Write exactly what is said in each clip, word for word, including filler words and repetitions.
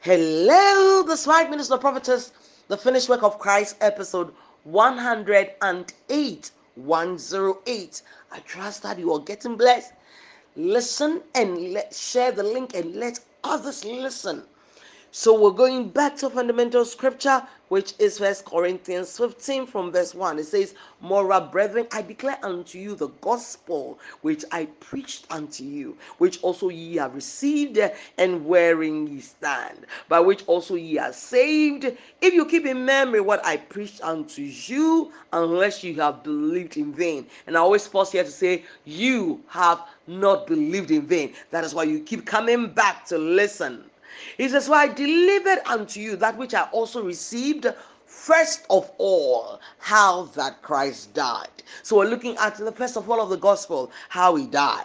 Hello, the Swag Minister Prophetess, the finished work of Christ, episode one hundred eight. one oh eight. I trust that you are getting blessed. Listen and let share the link and let others listen. So we're going back to fundamental scripture, which is First Corinthians fifteen from verse one. It says, Moreover, brethren, I declare unto you the gospel which I preached unto you, which also ye have received, and wherein ye stand, by which also ye are saved, if you keep in memory what I preached unto you, unless you have believed in vain. And I always pause here to say, you have not believed in vain. That is why you keep coming back to listen. He says, "For I delivered unto you that which I also received, first of all, how that Christ died." So we're looking at the first of all of the gospel, how he died.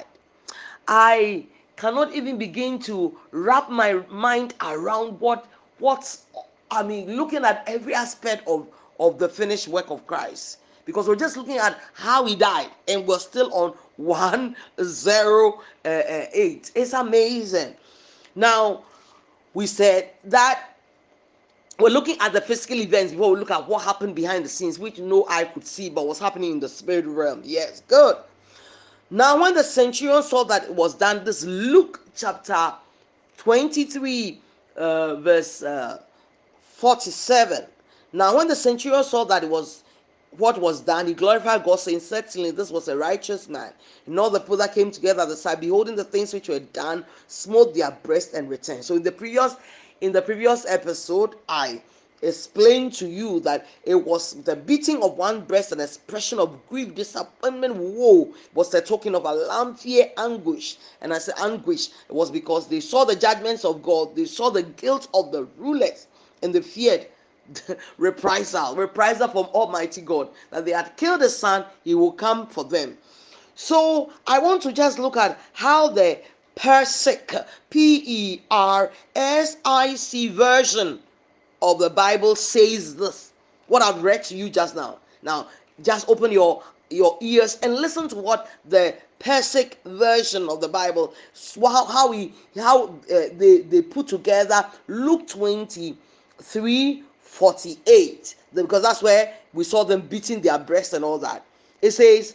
I cannot even begin to wrap my mind around what what's I mean, looking at every aspect of, of the finished work of Christ. Because we're just looking at how he died, and we're still on one oh eight. It's amazing. Now, we said that we're looking at the physical events before we look at what happened behind the scenes, which no eye could see, but was happening in the spirit realm. Yes, good. Now, when the centurion saw that it was done, this Luke chapter twenty-three, uh, verse uh, forty-seven. Now, when the centurion saw that it was what was done, he glorified God, saying, "Certainly this was a righteous man." And all the people that came together at the side, beholding the things which were done, smote their breast and returned. So in the previous in the previous episode, I explained to you that it was the beating of one breast, an expression of grief, disappointment, woe, was the token of alarm, fear, anguish. And I said anguish, it was because they saw the judgments of God, they saw the guilt of the rulers, and they feared reprisal, reprisal from Almighty God, that they had killed the son, he will come for them. So I want to just look at how the Persic, P E R S I C version of the Bible says this. What I've read to you just now. Now, just open your your ears and listen to what the Persic version of the Bible, how how we how uh, they they put together Luke twenty-three forty-eight, because that's where we saw them beating their breasts and all that. It says,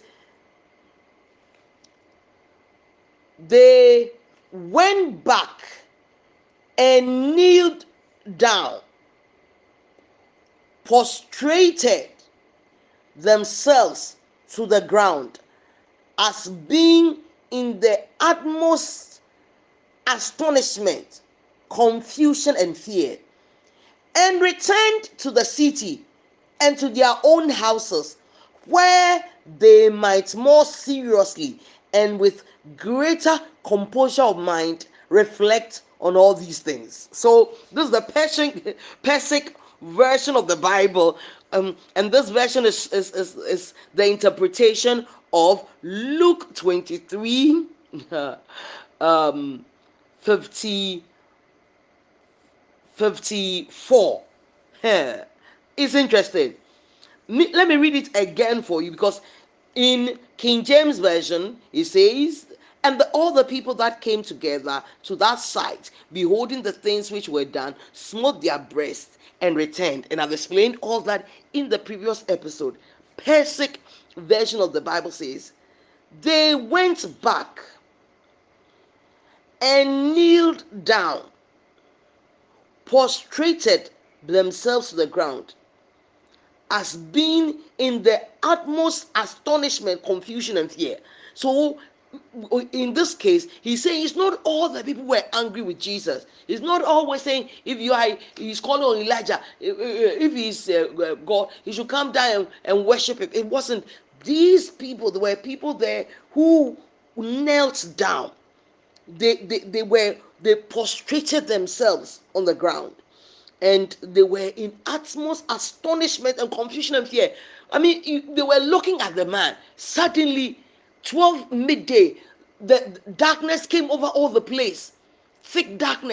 they went back and kneeled down, prostrated themselves to the ground, as being in the utmost astonishment, confusion, and fear, and returned to the city and to their own houses, where they might more seriously and with greater composure of mind reflect on all these things. So this is the Persian, Persic version of the Bible, um, and this version is, is, is, is the interpretation of Luke twenty-three, um, fifty, fifty-four. It's interesting. Let me read it again for you, because in King James Version it says, "And the, all the people that came together to that sight, beholding the things which were done, smote their breasts and returned." And I've explained all that in the previous episode. Persic version of the Bible says, "They went back and kneeled down, prostrated themselves to the ground, as being in the utmost astonishment, confusion, and fear." So, in this case, he's saying it's not all the people were angry with Jesus. He's not always saying if you are, he's calling on Elijah, if he's uh, God, he should come down and, and worship him. It wasn't. These people, there were people there who knelt down. They, they, they were, they prostrated themselves on the ground, and they were in utmost astonishment and confusion and fear. I mean, they were looking at the man. Suddenly, twelve midday, the darkness came over all the place, thick darkness.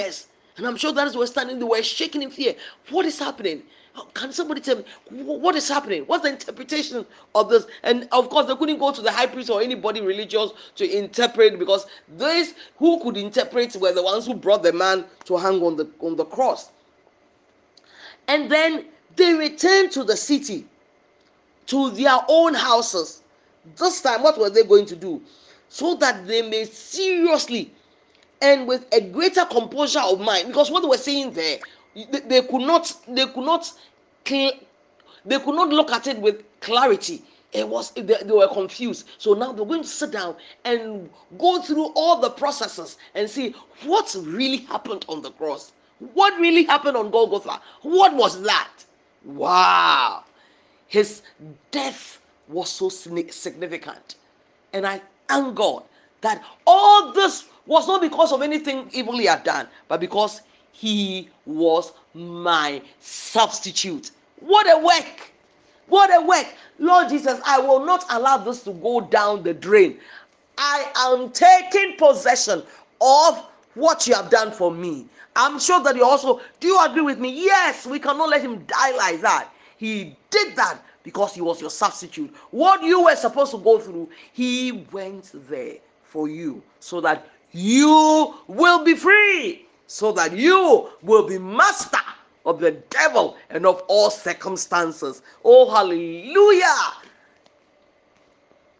And I'm sure that as we're standing, they were shaking in fear. What is happening? Can somebody tell me what is happening? What's the interpretation of this? And of course, they couldn't go to the high priest or anybody religious to interpret, because those who could interpret were the ones who brought the man to hang on the on the cross. And then they returned to the city, to their own houses. This time, what were they going to do? So that they may seriously and with a greater composure of mind, because what they were saying there, they, they could not, they could not, they could not look at it with clarity. It was they, they were confused. So now they're going to sit down and go through all the processes and see what really happened on the cross. What really happened on Golgotha? What was that? Wow. His death was so significant. And I thank God that all this was not because of anything evil he had done, but because he was my substitute. What a work! What a work! Lord Jesus, I will not allow this to go down the drain. I am taking possession of what you have done for me. I'm sure that you also, do you agree with me? Yes, we cannot let him die like that. He did that because he was your substitute. What you were supposed to go through, he went there for you, so that you will be free, so that you will be master of the devil and of all circumstances. Oh, hallelujah.